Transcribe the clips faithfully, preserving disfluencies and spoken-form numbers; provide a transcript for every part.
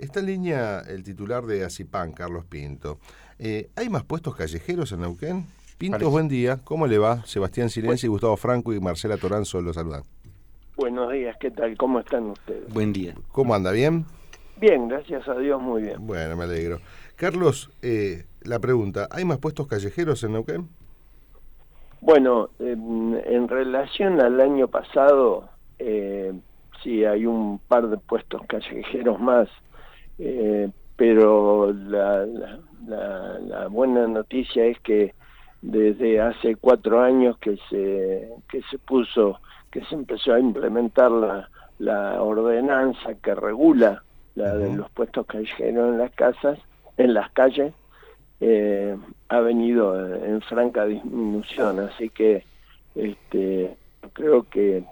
Está en línea el titular de ACIPAN, Carlos Pinto. Eh, ¿Hay más puestos callejeros en Neuquén? Pinto, Parece. Buen día. ¿Cómo le va? Sebastián Silenzi, bueno. Gustavo Franco y Marcela Toranzo lo saludan. Buenos días, ¿qué tal? ¿Cómo están ustedes? Buen día. ¿Cómo anda? ¿Bien? Bien, gracias a Dios, muy bien. Bueno, me alegro. Carlos, eh, la pregunta, ¿hay más puestos callejeros en Neuquén? Bueno, en, en relación al año pasado, eh, sí, hay un par de puestos callejeros más, eh, pero la, la, la, la buena noticia es que desde hace cuatro años que se, que se puso, que se empezó a implementar la, la ordenanza que regula la de los puestos callejeros en las casas, en las calles, eh, ha venido en franca disminución, así que este, creo que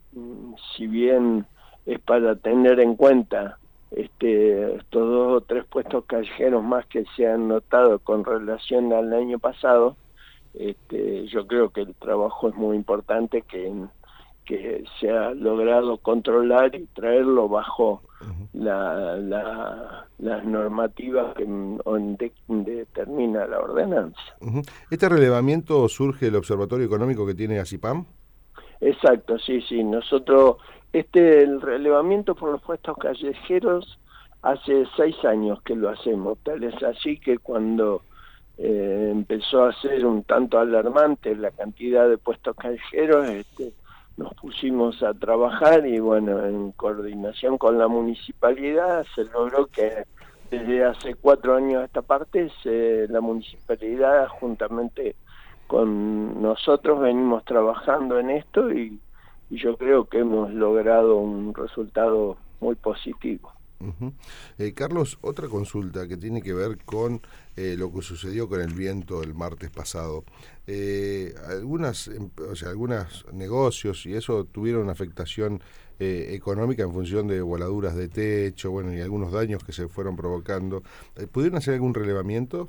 si bien es para tener en cuenta este, estos dos o tres puestos callejeros más que se han notado con relación al año pasado, este, yo creo que el trabajo es muy importante, que, que se ha logrado controlar y traerlo bajo La, la, las normativas que de, determina la ordenanza. ¿Este relevamiento surge del Observatorio Económico que tiene ACIPAN? Exacto, sí, sí. Nosotros, este el relevamiento por los puestos callejeros hace seis años que lo hacemos. Tal es así que cuando eh, empezó a ser un tanto alarmante la cantidad de puestos callejeros, este, nos pusimos a trabajar y bueno, en coordinación con la municipalidad se logró que desde hace cuatro años a esta parte se, la municipalidad juntamente con nosotros venimos trabajando en esto y, y yo creo que hemos logrado un resultado muy positivo. Uh-huh. eh, Carlos, otra consulta que tiene que ver con eh, lo que sucedió con el viento el martes pasado. Eh, algunas, o sea, algunos negocios y eso tuvieron una afectación eh, económica en función de voladuras de techo, bueno, y algunos daños que se fueron provocando. Eh, ¿Pudieron hacer algún relevamiento?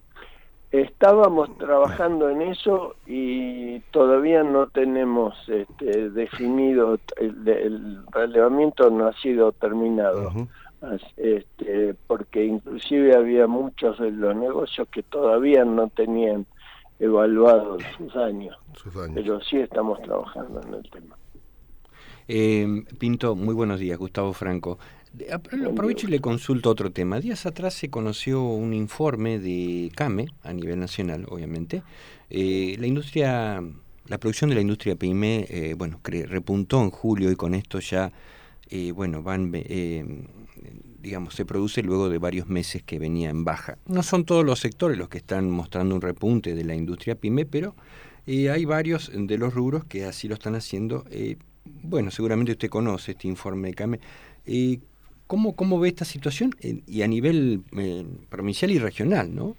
Estábamos trabajando en eso y todavía no tenemos este, definido, el, el relevamiento no ha sido terminado, uh-huh. este, porque inclusive había muchos de los negocios que todavía no tenían evaluado sus daños, sus daños. Pero sí estamos trabajando en el tema. Eh, Pinto, muy buenos días, Gustavo Franco. Aprovecho y le consulto otro tema. Días atrás se conoció un informe de CAME, a nivel nacional, obviamente. Eh, la industria, la producción de la industria pyme, eh, bueno, cre- repuntó en julio y con esto ya, eh, bueno, van, eh, digamos, se produce luego de varios meses que venía en baja. No son todos los sectores los que están mostrando un repunte de la industria pyme, pero eh, hay varios de los rubros que así lo están haciendo. Eh, bueno, seguramente usted conoce este informe de CAME. Eh, ¿Cómo, ¿Cómo ve esta situación eh, y a nivel eh, provincial y regional, no?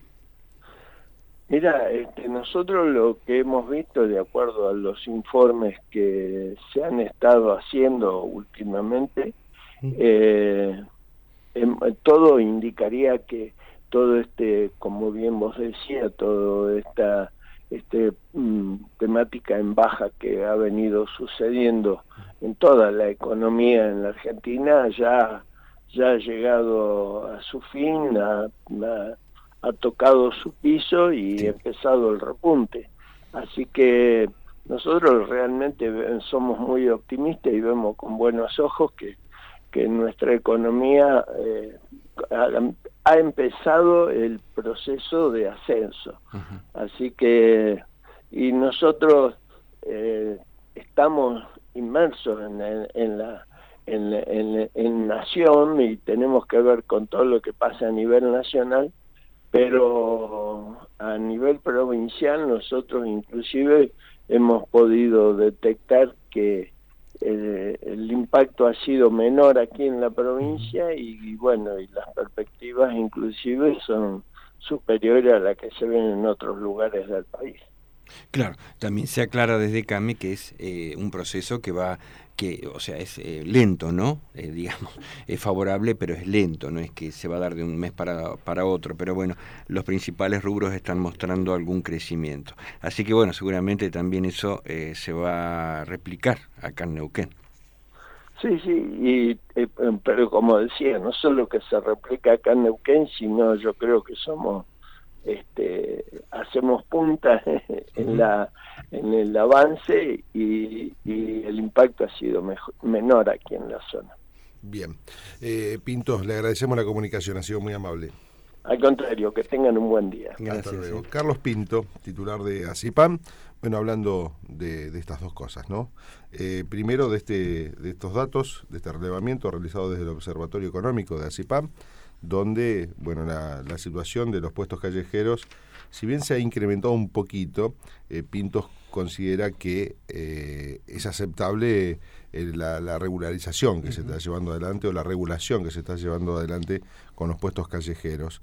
Mira, este, nosotros lo que hemos visto, de acuerdo a los informes que se han estado haciendo últimamente, eh, eh, todo indicaría que todo este, como bien vos decías, toda esta este, mm, temática en baja que ha venido sucediendo en toda la economía en la Argentina ya ya ha llegado a su fin, ha, ha, ha tocado su piso y sí. Ha empezado el repunte. Así que nosotros realmente somos muy optimistas y vemos con buenos ojos que, que nuestra economía eh, ha, ha empezado el proceso de ascenso. Uh-huh. Así que, y nosotros eh, estamos inmersos en, en, en la En, en, en nación y tenemos que ver con todo lo que pasa a nivel nacional, pero a nivel provincial nosotros inclusive hemos podido detectar que el, el impacto ha sido menor aquí en la provincia y, y bueno, y las perspectivas inclusive son superiores a las que se ven en otros lugares del país. Claro, también se aclara desde CAME que es eh, un proceso que va, que, o sea, es eh, lento, ¿no? Eh, digamos, es favorable, pero es lento, no es que se va a dar de un mes para, para otro, pero bueno, los principales rubros están mostrando algún crecimiento. Así que bueno, seguramente también eso eh, se va a replicar acá en Neuquén. Sí, sí, y, eh, pero como decía, no solo que se replica acá en Neuquén, sino yo creo que somos, este, hacemos punta en la en el avance y, y el impacto ha sido mejor, menor aquí en la zona. Bien. Eh, Pinto, le agradecemos la comunicación, ha sido muy amable. Al contrario, que tengan un buen día. Gracias. Hasta luego. Sí. Carlos Pinto, titular de ACIPAM, bueno, hablando de, de estas dos cosas, ¿no? Eh, primero de este de estos datos, de este relevamiento realizado desde el Observatorio Económico de ACIPAM, donde, bueno, la, la situación de los puestos callejeros, si bien se ha incrementado un poquito, eh, Pintos considera que eh, es aceptable eh, la, la regularización que uh-huh. se está llevando adelante o la regulación que se está llevando adelante con los puestos callejeros.